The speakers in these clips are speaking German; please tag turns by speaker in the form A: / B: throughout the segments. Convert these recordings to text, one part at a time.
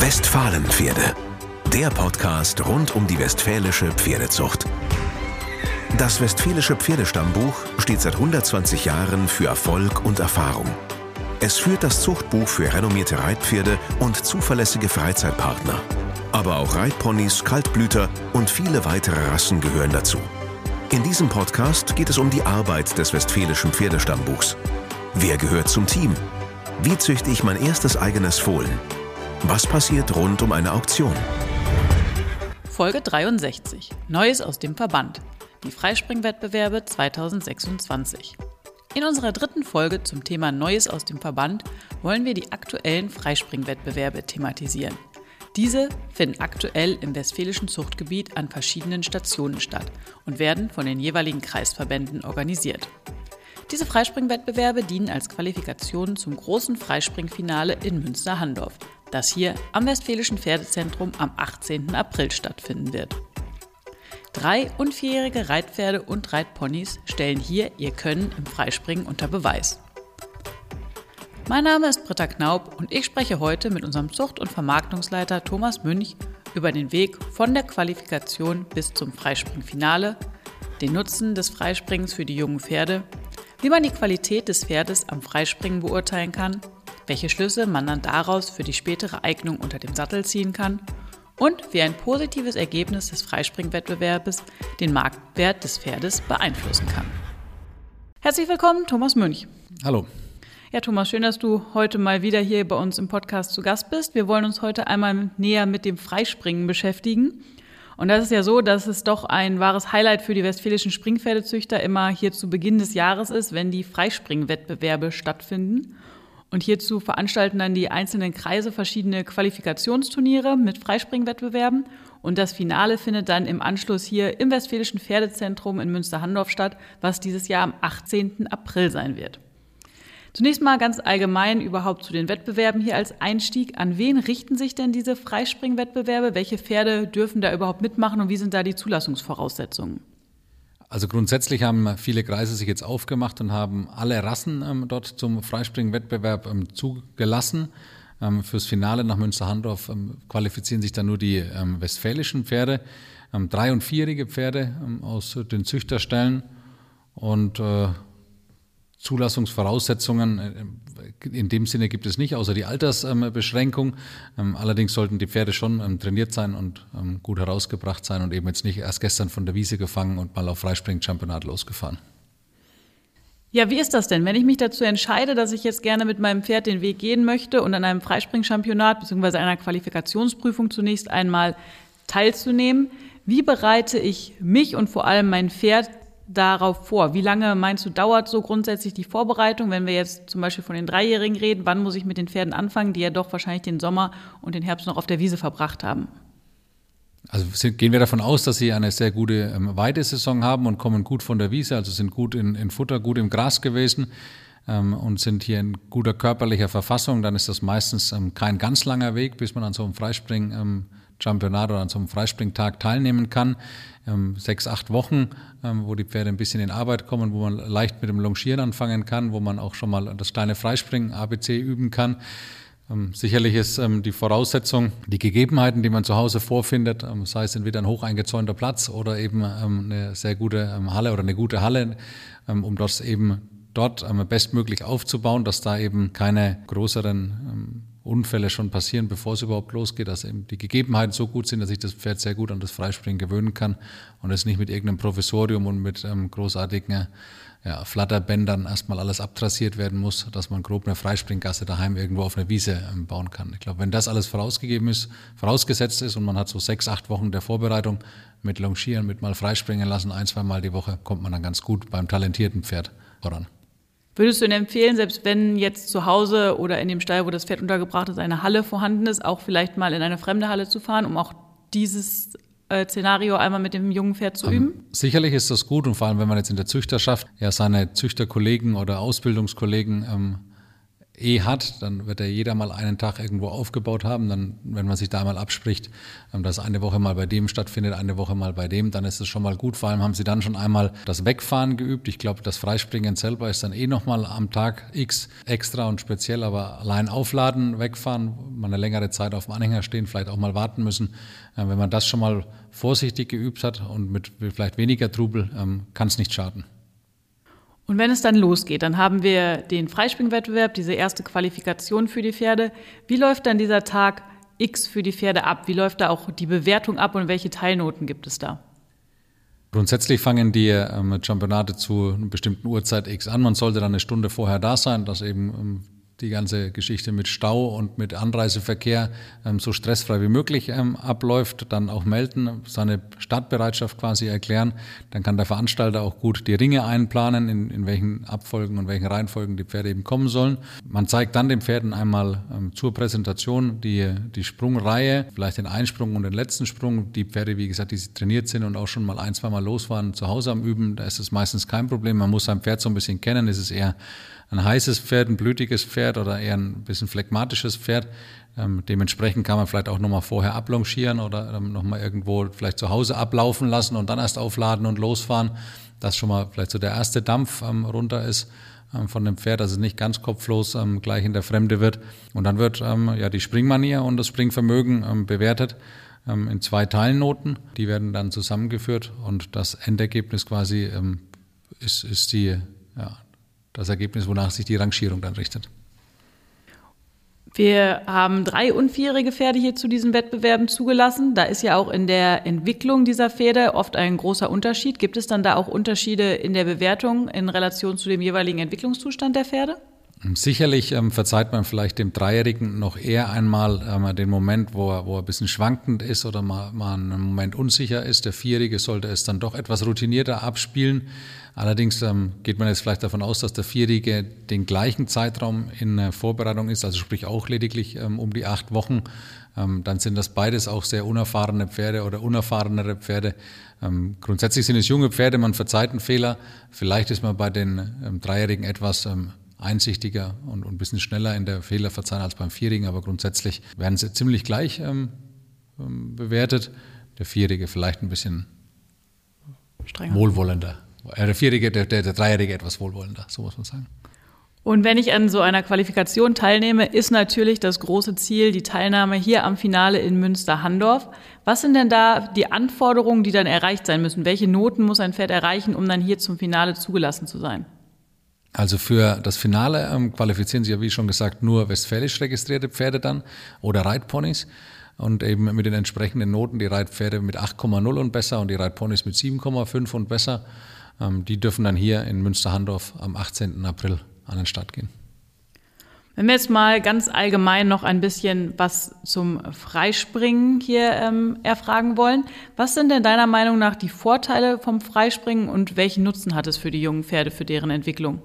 A: Westfalenpferde, der Podcast rund um die westfälische Pferdezucht. Das Westfälische Pferdestammbuch steht seit 120 Jahren für Erfolg und Erfahrung. Es führt das Zuchtbuch für renommierte Reitpferde und zuverlässige Freizeitpartner. Aber auch Reitponys, Kaltblüter und viele weitere Rassen gehören dazu. In diesem Podcast geht es um die Arbeit des Westfälischen Pferdestammbuchs. Wer gehört zum Team? Wie züchte ich mein erstes eigenes Fohlen? Was passiert rund um eine Auktion?
B: Folge 63. Neues aus dem Verband. Die Freispringwettbewerbe 2026. In unserer dritten Folge zum Thema Neues aus dem Verband wollen wir die aktuellen Freispringwettbewerbe thematisieren. Diese finden aktuell im westfälischen Zuchtgebiet an verschiedenen Stationen statt und werden von den jeweiligen Kreisverbänden organisiert. Diese Freispringwettbewerbe dienen als Qualifikation zum großen Freispringfinale in Münster-Handorf, das hier am Westfälischen Pferdezentrum am 18. April stattfinden wird. 3- und 4-jährige Reitpferde und Reitponys stellen hier ihr Können im Freispringen unter Beweis. Mein Name ist Britta Knaub und ich spreche heute mit unserem Zucht- und Vermarktungsleiter Thomas Münch über den Weg von der Qualifikation bis zum Freispringfinale, den Nutzen des Freispringens für die jungen Pferde, wie man die Qualität des Pferdes am Freispringen beurteilen kann, welche Schlüsse man dann daraus für die spätere Eignung unter dem Sattel ziehen kann und wie ein positives Ergebnis des Freispringwettbewerbes den Marktwert des Pferdes beeinflussen kann. Herzlich willkommen, Thomas Münch.
C: Hallo.
B: Ja, Thomas, schön, dass du heute mal wieder hier bei uns im Podcast zu Gast bist. Wir wollen uns heute einmal näher mit dem Freispringen beschäftigen. Und das ist ja so, dass es doch ein wahres Highlight für die westfälischen Springpferdezüchter immer hier zu Beginn des Jahres ist, wenn die Freispringwettbewerbe stattfinden. Und hierzu veranstalten dann die einzelnen Kreise verschiedene Qualifikationsturniere mit Freispringwettbewerben. Und das Finale findet dann im Anschluss hier im Westfälischen Pferdezentrum in Münster-Handorf statt, was dieses Jahr am 18. April sein wird. Zunächst mal ganz allgemein überhaupt zu den Wettbewerben hier als Einstieg. An wen richten sich denn diese Freispringwettbewerbe? Welche Pferde dürfen da überhaupt mitmachen und wie sind da die Zulassungsvoraussetzungen?
C: Also grundsätzlich haben viele Kreise sich jetzt aufgemacht und haben alle Rassen dort zum Freispringwettbewerb zugelassen. Fürs Finale nach Münster-Handorf qualifizieren sich dann nur die westfälischen Pferde, 3- und 4-jährige Pferde aus den Züchterstellen und Zulassungsvoraussetzungen in dem Sinne gibt es nicht, außer die Altersbeschränkung. Allerdings sollten die Pferde schon trainiert sein und gut herausgebracht sein und eben jetzt nicht erst gestern von der Wiese gefangen und mal auf Freispring-Championat losgefahren.
B: Ja, wie ist das denn, wenn ich mich dazu entscheide, dass ich jetzt gerne mit meinem Pferd den Weg gehen möchte und an einem Freispring-Championat bzw. einer Qualifikationsprüfung zunächst einmal teilzunehmen? Wie bereite ich mich und vor allem mein Pferd darauf vor? Wie lange meinst du, dauert so grundsätzlich die Vorbereitung? Wenn wir jetzt zum Beispiel von den 3-Jährigen reden, wann muss ich mit den Pferden anfangen, die ja doch wahrscheinlich den Sommer und den Herbst noch auf der Wiese verbracht haben?
C: Also gehen wir davon aus, dass sie eine sehr gute Weidesaison haben und kommen gut von der Wiese, also sind gut in Futter, gut im Gras gewesen und sind hier in guter körperlicher Verfassung. Dann ist das meistens kein ganz langer Weg, bis man an so einem Freispring-Championat oder an so einem Freispringtag teilnehmen kann. 6-8 Wochen, wo die Pferde ein bisschen in Arbeit kommen, wo man leicht mit dem Longieren anfangen kann, wo man auch schon mal das kleine Freispringen ABC üben kann. Sicherlich ist die Voraussetzung, die Gegebenheiten, die man zu Hause vorfindet, sei es entweder ein hoch eingezäunter Platz oder eben eine sehr gute Halle oder eine gute Halle, um das eben dort bestmöglich aufzubauen, dass da eben keine größeren Unfälle schon passieren, bevor es überhaupt losgeht, dass eben die Gegebenheiten so gut sind, dass sich das Pferd sehr gut an das Freispringen gewöhnen kann und es nicht mit irgendeinem Provisorium und mit großartigen Flatterbändern erstmal alles abtrassiert werden muss, dass man grob eine Freispringgasse daheim irgendwo auf einer Wiese bauen kann. Ich glaube, wenn das alles vorausgesetzt ist und man hat so 6-8 Wochen der Vorbereitung mit Longieren, mit mal Freispringen lassen, 1-2 Mal die Woche, kommt man dann ganz gut beim talentierten Pferd voran.
B: Würdest du denn empfehlen, selbst wenn jetzt zu Hause oder in dem Stall, wo das Pferd untergebracht ist, eine Halle vorhanden ist, auch vielleicht mal in eine fremde Halle zu fahren, um auch dieses Szenario einmal mit dem jungen Pferd zu üben?
C: Sicherlich ist das gut und vor allem, wenn man jetzt in der Züchterschaft seine Züchterkollegen oder Ausbildungskollegen hat, dann wird ja jeder mal einen Tag irgendwo aufgebaut haben. Dann, wenn man sich da mal abspricht, dass eine Woche mal bei dem stattfindet, eine Woche mal bei dem, dann ist es schon mal gut. Vor allem haben sie dann schon einmal das Wegfahren geübt. Ich glaube, das Freispringen selber ist dann nochmal am Tag X extra und speziell, aber allein aufladen, wegfahren, mal eine längere Zeit auf dem Anhänger stehen, vielleicht auch mal warten müssen. Wenn man das schon mal vorsichtig geübt hat und mit vielleicht weniger Trubel, kann es nicht schaden.
B: Und wenn es dann losgeht, dann haben wir den Freispringwettbewerb, diese erste Qualifikation für die Pferde. Wie läuft dann dieser Tag X für die Pferde ab? Wie läuft da auch die Bewertung ab und welche Teilnoten gibt es da?
C: Grundsätzlich fangen die Championate zu einer bestimmten Uhrzeit X an. Man sollte dann eine Stunde vorher da sein, dass eben die ganze Geschichte mit Stau und mit Anreiseverkehr so stressfrei wie möglich abläuft, dann auch melden, seine Startbereitschaft quasi erklären. Dann kann der Veranstalter auch gut die Ringe einplanen, in welchen Abfolgen und welchen Reihenfolgen die Pferde eben kommen sollen. Man zeigt dann den Pferden einmal zur Präsentation die Sprungreihe, vielleicht den Einsprung und den letzten Sprung. Die Pferde, wie gesagt, die trainiert sind und auch schon mal 1-2 Mal los waren, zu Hause am Üben, da ist es meistens kein Problem. Man muss sein Pferd so ein bisschen kennen, ist es eher ein heißes Pferd, ein blütiges Pferd oder eher ein bisschen phlegmatisches Pferd. Dementsprechend kann man vielleicht auch nochmal vorher ablongieren oder nochmal irgendwo vielleicht zu Hause ablaufen lassen und dann erst aufladen und losfahren, dass schon mal vielleicht so der erste Dampf runter ist von dem Pferd, dass es nicht ganz kopflos gleich in der Fremde wird. Und dann wird die Springmanier und das Springvermögen bewertet in 2 Teilnoten. Die werden dann zusammengeführt und das Endergebnis quasi ist das Ergebnis, wonach sich die Rangierung dann richtet.
B: Wir haben 3 unvierjährige Pferde hier zu diesen Wettbewerben zugelassen. Da ist ja auch in der Entwicklung dieser Pferde oft ein großer Unterschied. Gibt es dann da auch Unterschiede in der Bewertung in Relation zu dem jeweiligen Entwicklungszustand der Pferde?
C: Sicherlich verzeiht man vielleicht dem Dreijährigen noch eher einmal den Moment, wo er ein bisschen schwankend ist oder mal einen Moment unsicher ist. Der Vierjährige sollte es dann doch etwas routinierter abspielen. Allerdings geht man jetzt vielleicht davon aus, dass der Vierjährige den gleichen Zeitraum in Vorbereitung ist, also sprich auch lediglich um die 8 Wochen. Dann sind das beides auch sehr unerfahrene Pferde oder unerfahrenere Pferde. Grundsätzlich sind es junge Pferde, man verzeiht einen Fehler. Vielleicht ist man bei den Dreijährigen etwas einsichtiger und ein bisschen schneller in der Fehlerverzeihung als beim Vierjährigen, aber grundsätzlich werden sie ziemlich gleich bewertet. Der Vierjährige vielleicht ein bisschen strenger, wohlwollender. Der Vierjährige, der Dreijährige etwas wohlwollender, so muss man sagen.
B: Und wenn ich an so einer Qualifikation teilnehme, ist natürlich das große Ziel die Teilnahme hier am Finale in Münster-Handorf. Was sind denn da die Anforderungen, die dann erreicht sein müssen? Welche Noten muss ein Pferd erreichen, um dann hier zum Finale zugelassen zu sein?
C: Also für das Finale qualifizieren sich ja, wie schon gesagt, nur westfälisch registrierte Pferde dann oder Reitponys und eben mit den entsprechenden Noten die Reitpferde mit 8,0 und besser und die Reitponys mit 7,5 und besser. Die dürfen dann hier in Münster-Handorf am 18. April an den Start gehen.
B: Wenn wir jetzt mal ganz allgemein noch ein bisschen was zum Freispringen hier erfragen wollen. Was sind denn deiner Meinung nach die Vorteile vom Freispringen und welchen Nutzen hat es für die jungen Pferde, für deren Entwicklung?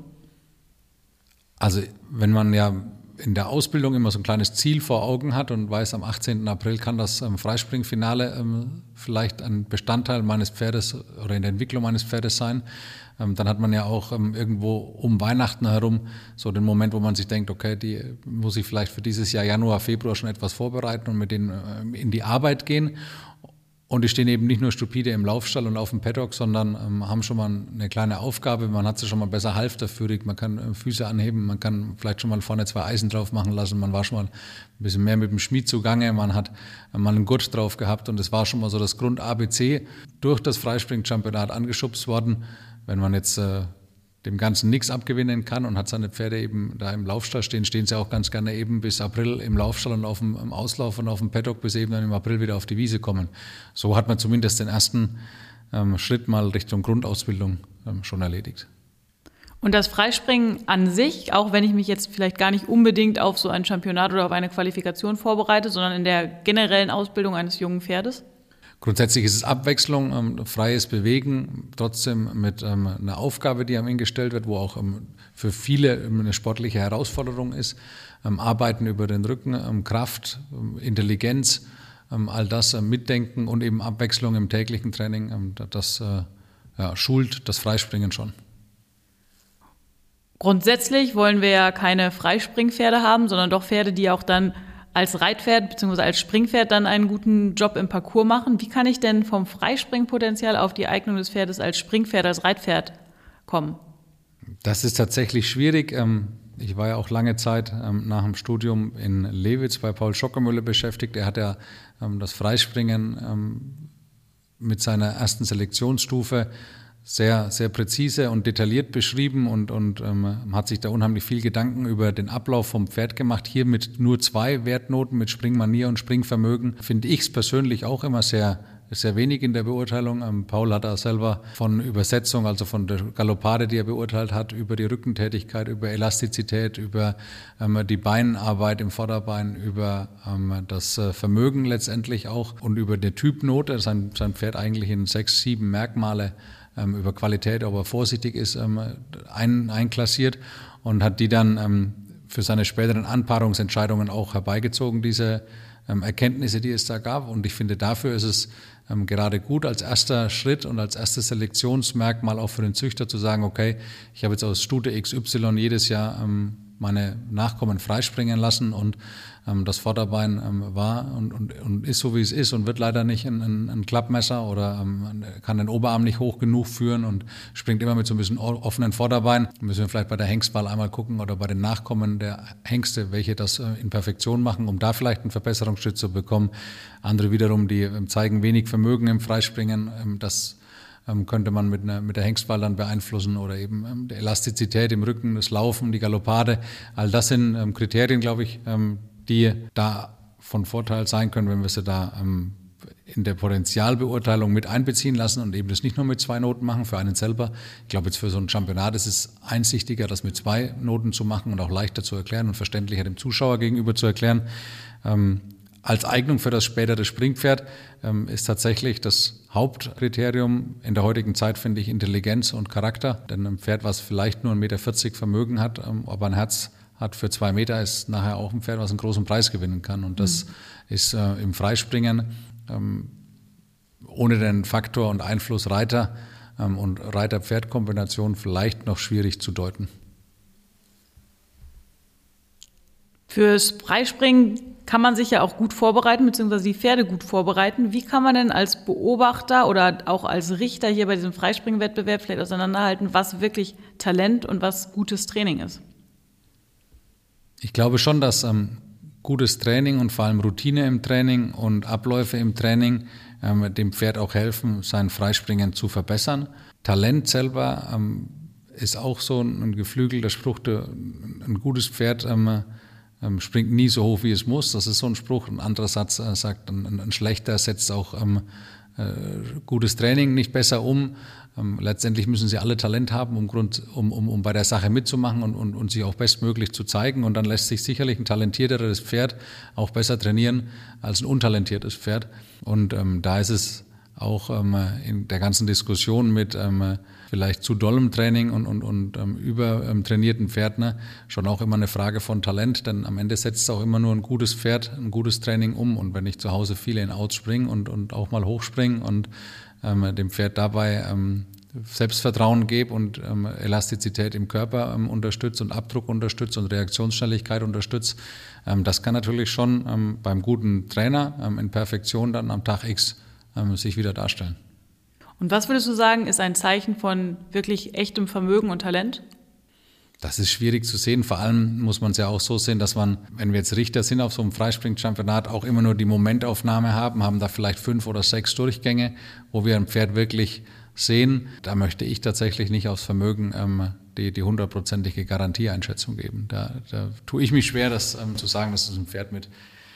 C: Also wenn man ja in der Ausbildung immer so ein kleines Ziel vor Augen hat und weiß, am 18. April kann das Freispringfinale vielleicht ein Bestandteil meines Pferdes oder in der Entwicklung meines Pferdes sein, dann hat man ja auch irgendwo um Weihnachten herum so den Moment, wo man sich denkt, okay, die muss ich vielleicht für dieses Jahr Januar, Februar schon etwas vorbereiten und mit denen in die Arbeit gehen. Und die stehen eben nicht nur stupide im Laufstall und auf dem Paddock, sondern haben schon mal eine kleine Aufgabe. Man hat sie schon mal besser halfterführig, man kann Füße anheben, man kann vielleicht schon mal vorne 2 Eisen drauf machen lassen, man war schon mal ein bisschen mehr mit dem Schmied zugange, man hat mal einen Gurt drauf gehabt und es war schon mal so das Grund-ABC durch das Freispring-Championat angeschubst worden. Wenn man jetzt dem Ganzen nichts abgewinnen kann und hat seine Pferde eben da im Laufstall stehen, stehen sie auch ganz gerne eben bis April im Laufstall und im Auslauf und auf dem Paddock, bis eben dann im April wieder auf die Wiese kommen. So hat man zumindest den ersten Schritt mal Richtung Grundausbildung schon erledigt.
B: Und das Freispringen an sich, auch wenn ich mich jetzt vielleicht gar nicht unbedingt auf so ein Championat oder auf eine Qualifikation vorbereite, sondern in der generellen Ausbildung eines jungen Pferdes?
C: Grundsätzlich ist es Abwechslung, freies Bewegen, trotzdem mit einer Aufgabe, die einem gestellt wird, wo auch für viele eine sportliche Herausforderung ist. Arbeiten über den Rücken, Kraft, Intelligenz, all das mitdenken und eben Abwechslung im täglichen Training, das schult das Freispringen schon.
B: Grundsätzlich wollen wir ja keine Freispringpferde haben, sondern doch Pferde, die auch dann als Reitpferd bzw. als Springpferd dann einen guten Job im Parcours machen. Wie kann ich denn vom Freispringpotenzial auf die Eignung des Pferdes als Springpferd, als Reitpferd kommen?
C: Das ist tatsächlich schwierig. Ich war ja auch lange Zeit nach dem Studium in Lewitz bei Paul Schockemöhle beschäftigt. Er hat ja das Freispringen mit seiner ersten Selektionsstufe sehr, sehr präzise und detailliert beschrieben und hat sich da unheimlich viel Gedanken über den Ablauf vom Pferd gemacht. Hier mit nur 2 Wertnoten, mit Springmanier und Springvermögen, finde ich es persönlich auch immer sehr wenig in der Beurteilung. Paul hat da selber von Übersetzung, also von der Galoppade, die er beurteilt hat, über die Rückentätigkeit, über Elastizität, über die Beinarbeit im Vorderbein, über das Vermögen letztendlich auch und über die Typnote, sein Pferd eigentlich in 6, 7 Merkmale über Qualität, ob er vorsichtig ist, einklassiert und hat die dann für seine späteren Anpaarungsentscheidungen auch herbeigezogen, diese Erkenntnisse, die es da gab. Und ich finde, dafür ist es gerade gut als erster Schritt und als erstes Selektionsmerkmal auch für den Züchter zu sagen, okay, ich habe jetzt aus Stute XY jedes Jahr meine Nachkommen freispringen lassen und das Vorderbein war und ist so, wie es ist und wird leider nicht ein Klappmesser oder kann den Oberarm nicht hoch genug führen und springt immer mit so ein bisschen offenen Vorderbein. Müssen wir vielleicht bei der Hengstwahl einmal gucken oder bei den Nachkommen der Hengste, welche das in Perfektion machen, um da vielleicht einen Verbesserungsschritt zu bekommen. Andere wiederum, die zeigen wenig Vermögen im Freispringen, das könnte man mit der Hengstwahl dann beeinflussen oder eben die Elastizität im Rücken, das Laufen, die Galoppade. All das sind Kriterien, glaube ich, die da von Vorteil sein können, wenn wir sie da in der Potenzialbeurteilung mit einbeziehen lassen und eben das nicht nur mit 2 Noten machen für einen selber. Ich glaube, jetzt für so ein Championat ist es einsichtiger, das mit 2 Noten zu machen und auch leichter zu erklären und verständlicher dem Zuschauer gegenüber zu erklären. Als Eignung für das spätere Springpferd ist tatsächlich das Hauptkriterium in der heutigen Zeit, finde ich, Intelligenz und Charakter. Denn ein Pferd, was vielleicht nur 1,40 Meter Vermögen hat, aber ein Herz hat für 2 Meter, ist nachher auch ein Pferd, was einen großen Preis gewinnen kann. Und das ist im Freispringen ohne den Faktor und Einfluss Reiter und Reiter-Pferd-Kombination vielleicht noch schwierig zu deuten.
B: Fürs Freispringen kann man sich ja auch gut vorbereiten, beziehungsweise die Pferde gut vorbereiten. Wie kann man denn als Beobachter oder auch als Richter hier bei diesem Freispringwettbewerb vielleicht auseinanderhalten, was wirklich Talent und was gutes Training ist?
C: Ich glaube schon, dass gutes Training und vor allem Routine im Training und Abläufe im Training dem Pferd auch helfen, sein Freispringen zu verbessern. Talent selber ist auch so ein geflügelter Spruch, ein gutes Pferd springt nie so hoch, wie es muss. Das ist so ein Spruch. Ein anderer Satz sagt, ein schlechter setzt auch gutes Training nicht besser um. Letztendlich müssen sie alle Talent haben, um bei der Sache mitzumachen und sich auch bestmöglich zu zeigen. Und dann lässt sich sicherlich ein talentierteres Pferd auch besser trainieren als ein untalentiertes Pferd. Und da ist es auch in der ganzen Diskussion mit vielleicht zu dollem Training und übertrainierten Pferden schon auch immer eine Frage von Talent, denn am Ende setzt auch immer nur ein gutes Pferd, ein gutes Training um. Und wenn ich zu Hause viele in Outs springe und auch mal hochspringe und dem Pferd dabei Selbstvertrauen gebe und Elastizität im Körper unterstütze und Abdruck unterstütze und Reaktionsschnelligkeit unterstütze, das kann natürlich schon beim guten Trainer in Perfektion dann am Tag X sich wieder darstellen.
B: Und was würdest du sagen, ist ein Zeichen von wirklich echtem Vermögen und Talent?
C: Das ist schwierig zu sehen. Vor allem muss man es ja auch so sehen, dass man, wenn wir jetzt Richter sind auf so einem Freispring-Championat, auch immer nur die Momentaufnahme haben da vielleicht 5 oder 6 Durchgänge, wo wir ein Pferd wirklich sehen. Da möchte ich tatsächlich nicht aufs Vermögen die 100%ige Garantieeinschätzung geben. Da tue ich mich schwer, das zu sagen, das ist ein Pferd mit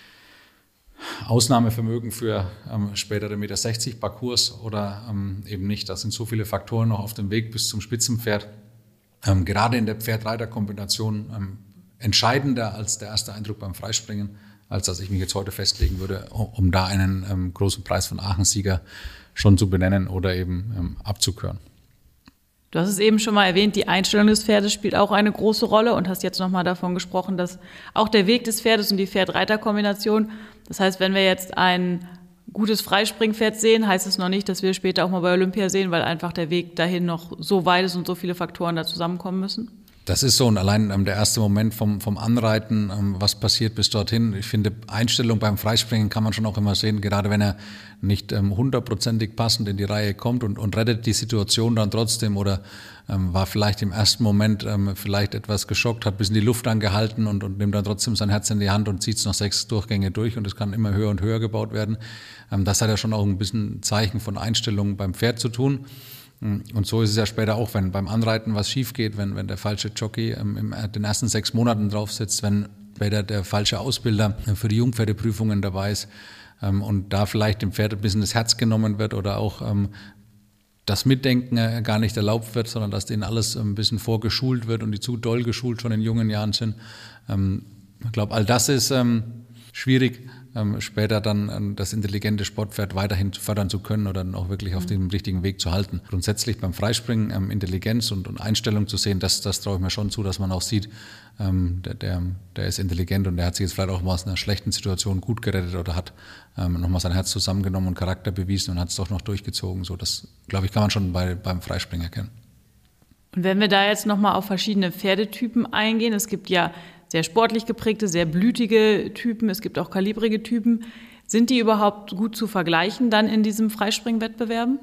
C: Ausnahmevermögen für spätere 1,60 Meter Parcours oder eben nicht. Das sind so viele Faktoren noch auf dem Weg bis zum Spitzenpferd. Gerade in der Pferd-Reiter-Kombination entscheidender als der erste Eindruck beim Freispringen, als dass ich mich jetzt heute festlegen würde, um da einen großen Preis von Aachen-Sieger schon zu benennen oder eben abzukören.
B: Du hast es eben schon mal erwähnt, die Einstellung des Pferdes spielt auch eine große Rolle und hast jetzt nochmal davon gesprochen, dass auch der Weg des Pferdes und die Pferd-Reiter-Kombination, das heißt, wenn wir jetzt ein gutes Freispringpferd sehen, heißt es noch nicht, dass wir später auch mal bei Olympia sehen, weil einfach der Weg dahin noch so weit ist und so viele Faktoren da zusammenkommen müssen?
C: Das ist so, und allein der erste Moment vom Anreiten, was passiert bis dorthin. Ich finde, Einstellung beim Freispringen kann man schon auch immer sehen, gerade wenn er nicht 100%ig passend in die Reihe kommt und rettet die Situation dann trotzdem oder war vielleicht im ersten Moment vielleicht etwas geschockt, hat ein bisschen die Luft angehalten und nimmt dann trotzdem sein Herz in die Hand und zieht es noch 6 Durchgänge durch und es kann immer höher und höher gebaut werden. Das hat ja schon auch ein bisschen Zeichen von Einstellung beim Pferd zu tun. Und so ist es ja später auch, wenn beim Anreiten was schief geht, wenn der falsche Jockey in den ersten 6 Monaten drauf sitzt, wenn später der falsche Ausbilder für die Jungpferdeprüfungen dabei ist und da vielleicht dem Pferd ein bisschen das Herz genommen wird oder auch das Mitdenken gar nicht erlaubt wird, sondern dass denen alles ein bisschen vorgeschult wird und die zu doll geschult schon in jungen Jahren sind. Ich glaube, all das ist schwierig, später dann das intelligente Sportpferd weiterhin fördern zu können oder dann auch wirklich auf dem richtigen Weg zu halten. Grundsätzlich beim Freispringen Intelligenz und Einstellung zu sehen, das traue ich mir schon zu, dass man auch sieht, der ist intelligent und der hat sich jetzt vielleicht auch mal aus einer schlechten Situation gut gerettet oder hat nochmal sein Herz zusammengenommen und Charakter bewiesen und hat es doch noch durchgezogen. So, das, glaube ich, kann man schon beim Freispringen erkennen.
B: Und wenn wir da jetzt nochmal auf verschiedene Pferdetypen eingehen, es gibt ja sehr sportlich geprägte, sehr blütige Typen, es gibt auch kalibrige Typen. Sind die überhaupt gut zu vergleichen dann in diesem Freispringwettbewerben?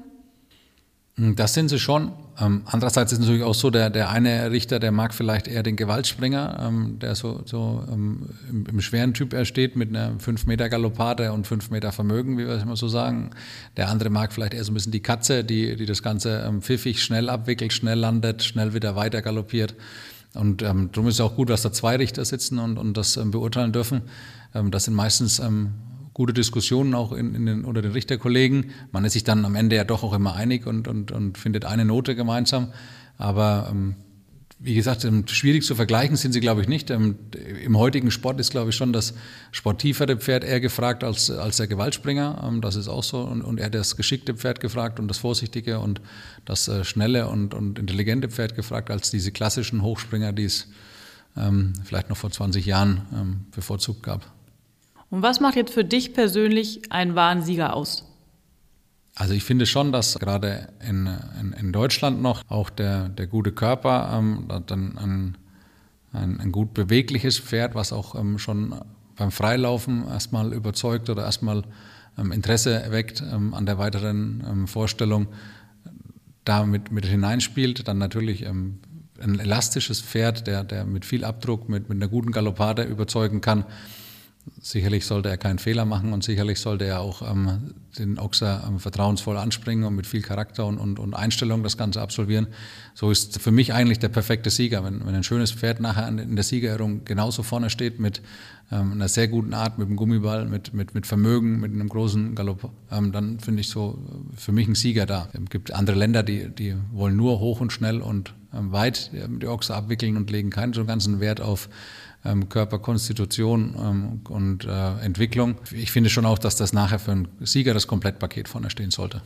C: Das sind sie schon. Andererseits ist es natürlich auch so, der eine Richter, der mag vielleicht eher den Gewaltspringer, der so im schweren Typ steht mit einer 5 Meter Galoppade und 5 Meter Vermögen, wie wir es immer so sagen. Der andere mag vielleicht eher so ein bisschen die Katze, die das Ganze pfiffig, schnell abwickelt, schnell landet, schnell wieder weiter galoppiert. Und darum ist es auch gut, dass da 2 Richter sitzen und das beurteilen dürfen. Das sind meistens gute Diskussionen auch unter den Richterkollegen. Man ist sich dann am Ende ja doch auch immer einig und findet eine Note gemeinsam. Aber wie gesagt, schwierig zu vergleichen sind sie, glaube ich, nicht. Im heutigen Sport ist, glaube ich, schon das sportivere Pferd eher gefragt als der Gewaltspringer. Das ist auch so. Und eher das geschickte Pferd gefragt und das vorsichtige und das schnelle und intelligente Pferd gefragt als diese klassischen Hochspringer, die es vielleicht noch vor 20 Jahren bevorzugt gab.
B: Und was macht jetzt für dich persönlich einen wahren Sieger aus?
C: Also ich finde schon, dass gerade in Deutschland noch auch der gute Körper, dann ein gut bewegliches Pferd, was auch schon beim Freilaufen erstmal überzeugt oder erstmal Interesse erweckt an der weiteren Vorstellung, da mit hineinspielt. Dann natürlich ein elastisches Pferd, der mit viel Abdruck, mit einer guten Galoppade überzeugen kann. Sicherlich sollte er keinen Fehler machen und sicherlich sollte er auch den Ochser vertrauensvoll anspringen und mit viel Charakter und Einstellung das Ganze absolvieren. So ist für mich eigentlich der perfekte Sieger. Wenn ein schönes Pferd nachher in der Siegerehrung genauso vorne steht mit einer sehr guten Art, mit einem Gummiball, mit Vermögen, mit einem großen Galopp, dann finde ich so für mich ein Sieger da. Es gibt andere Länder, die wollen nur hoch und schnell und weit die Ochser abwickeln und legen keinen so ganzen Wert auf Körper, Konstitution und Entwicklung. Ich finde schon auch, dass das nachher für einen Sieger das Komplettpaket vorne stehen sollte.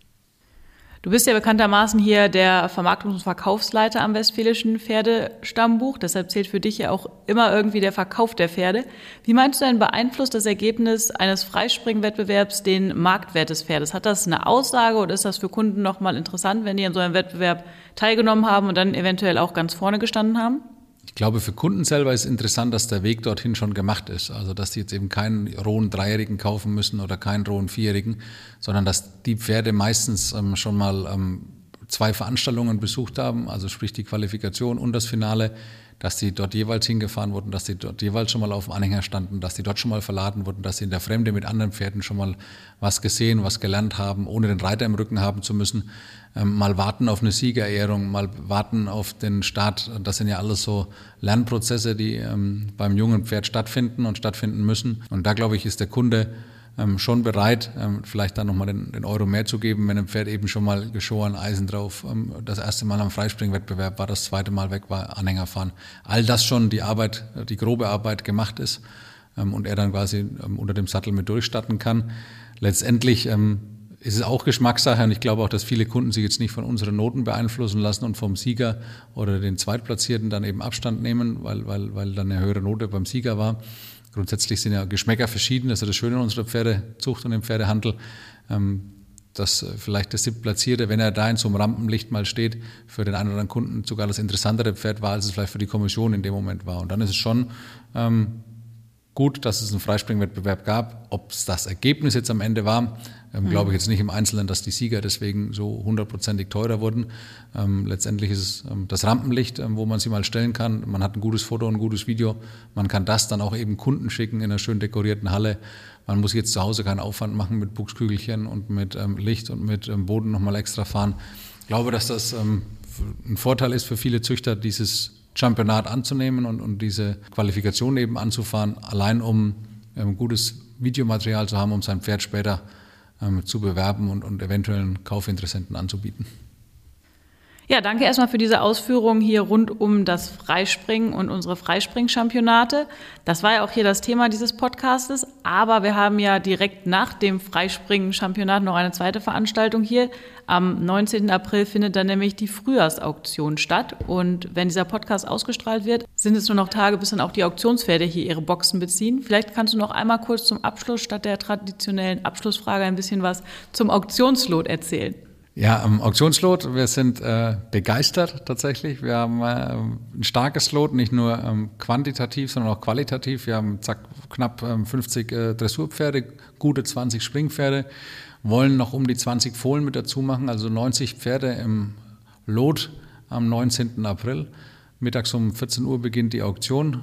B: Du bist ja bekanntermaßen hier der Vermarktungs- und Verkaufsleiter am Westfälischen Pferdestammbuch. Deshalb zählt für dich ja auch immer irgendwie der Verkauf der Pferde. Wie meinst du denn, beeinflusst das Ergebnis eines Freispringwettbewerbs den Marktwert des Pferdes? Hat das eine Aussage oder ist das für Kunden nochmal interessant, wenn die an so einem Wettbewerb teilgenommen haben und dann eventuell auch ganz vorne gestanden haben?
C: Ich glaube, für Kunden selber ist interessant, dass der Weg dorthin schon gemacht ist. Also, dass die jetzt eben keinen rohen Dreijährigen kaufen müssen oder keinen rohen Vierjährigen, sondern dass die Pferde meistens schon mal 2 Veranstaltungen besucht haben, also sprich die Qualifikation und das Finale, dass die dort jeweils hingefahren wurden, dass die dort jeweils schon mal auf dem Anhänger standen, dass die dort schon mal verladen wurden, dass sie in der Fremde mit anderen Pferden schon mal was gesehen, was gelernt haben, ohne den Reiter im Rücken haben zu müssen. Mal warten auf eine Siegerehrung, mal warten auf den Start. Das sind ja alles so Lernprozesse, die beim jungen Pferd stattfinden und stattfinden müssen. Und da, glaube ich, ist der Kunde schon bereit, vielleicht dann nochmal den Euro mehr zu geben, wenn ein Pferd eben schon mal geschoren, Eisen drauf, das erste Mal am Freispringwettbewerb war, das zweite Mal weg war, Anhänger fahren. All das schon die Arbeit, die grobe Arbeit gemacht ist und er dann quasi unter dem Sattel mit durchstarten kann. Letztendlich ist es auch Geschmackssache und ich glaube auch, dass viele Kunden sich jetzt nicht von unseren Noten beeinflussen lassen und vom Sieger oder den Zweitplatzierten dann eben Abstand nehmen, weil dann eine höhere Note beim Sieger war. Grundsätzlich sind ja Geschmäcker verschieden, das ist das Schöne in unserer Pferdezucht und im Pferdehandel. dass vielleicht der 7. Platzierte, wenn er da in so einem Rampenlicht mal steht, für den einen oder anderen Kunden sogar das interessantere Pferd war, als es vielleicht für die Kommission in dem Moment war. Und dann ist es schon gut, dass es einen Freispringwettbewerb gab. Ob es das Ergebnis jetzt am Ende war, glaube ich jetzt nicht im Einzelnen, dass die Sieger deswegen so 100%ig teurer wurden. Letztendlich ist es das Rampenlicht, wo man sie mal stellen kann. Man hat ein gutes Foto, ein gutes Video. Man kann das dann auch eben Kunden schicken in einer schön dekorierten Halle. Man muss jetzt zu Hause keinen Aufwand machen mit Buchskügelchen und mit Licht und mit Boden nochmal extra fahren. Ich glaube, dass das ein Vorteil ist für viele Züchter, dieses Championat anzunehmen und diese Qualifikation eben anzufahren, allein um gutes Videomaterial zu haben, um sein Pferd später zu bewerben und eventuellen Kaufinteressenten anzubieten.
B: Ja, danke erstmal für diese Ausführungen hier rund um das Freispringen und unsere Freispring-Championate. Das war ja auch hier das Thema dieses Podcastes, aber wir haben ja direkt nach dem Freispringen-Championat noch eine zweite Veranstaltung hier. Am 19. April findet dann nämlich die Frühjahrsauktion statt und wenn dieser Podcast ausgestrahlt wird, sind es nur noch Tage, bis dann auch die Auktionspferde hier ihre Boxen beziehen. Vielleicht kannst du noch einmal kurz zum Abschluss statt der traditionellen Abschlussfrage ein bisschen was zum Auktionslot erzählen.
C: Ja, am Auktionslot, wir sind begeistert tatsächlich. Wir haben ein starkes Lot, nicht nur quantitativ, sondern auch qualitativ. Wir haben knapp 50 Dressurpferde, gute 20 Springpferde, wollen noch um die 20 Fohlen mit dazu machen, also 90 Pferde im Lot am 19. April. Mittags um 14 Uhr beginnt die Auktion.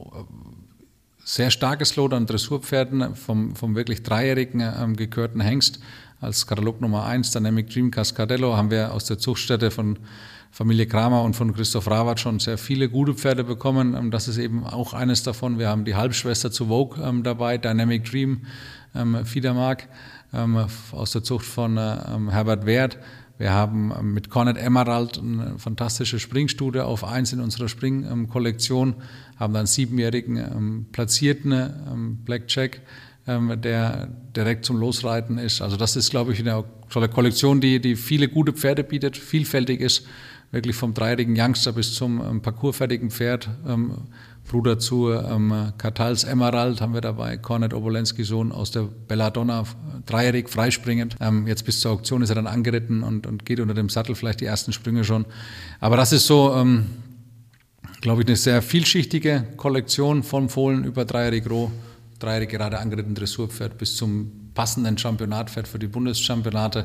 C: Sehr starkes Lot an Dressurpferden, vom wirklich dreijährigen gekörten Hengst. Als Katalog Nummer 1, Dynamic Dream Cascadello, haben wir aus der Zuchtstätte von Familie Kramer und von Christoph Rawat schon sehr viele gute Pferde bekommen. Das ist eben auch eines davon. Wir haben die Halbschwester zu Vogue dabei, Dynamic Dream Fiedermark aus der Zucht von Herbert Wert. Wir haben mit Cornet Emerald eine fantastische Springstute auf 1 in unserer Springkollektion, haben dann 7-jährigen platzierten Blackjack, der direkt zum Losreiten ist. Also das ist, glaube ich, eine tolle Kollektion, die viele gute Pferde bietet, vielfältig ist, wirklich vom dreijährigen Youngster bis zum parcoursfertigen Pferd. Bruder zu Katals Emerald haben wir dabei, Cornet Obolensky Sohn aus der Belladonna, dreijährig freispringend. Jetzt bis zur Auktion ist er dann angeritten und geht unter dem Sattel vielleicht die ersten Sprünge schon. Aber das ist so, glaube ich, eine sehr vielschichtige Kollektion vom Fohlen über dreijährig roh, dreijährig gerade angeritten Dressurpferd bis zum passenden Championatpferd für die Bundeschampionate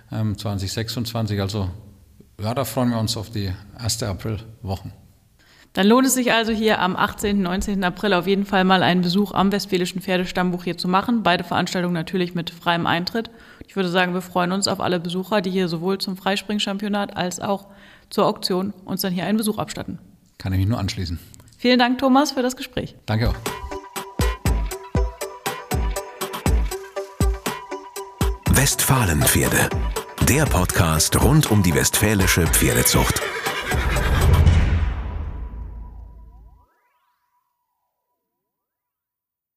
C: 2026. Also ja, da freuen wir uns auf die 1. Aprilwochen.
B: Dann lohnt es sich also hier am 18. 19. April auf jeden Fall mal einen Besuch am Westfälischen Pferdestammbuch hier zu machen. Beide Veranstaltungen natürlich mit freiem Eintritt. Ich würde sagen, wir freuen uns auf alle Besucher, die hier sowohl zum Freispringchampionat als auch zur Auktion uns dann hier einen Besuch abstatten.
C: Kann ich mich nur anschließen.
B: Vielen Dank, Thomas, für das Gespräch.
C: Danke auch.
A: Westfalenpferde, der Podcast rund um die westfälische Pferdezucht.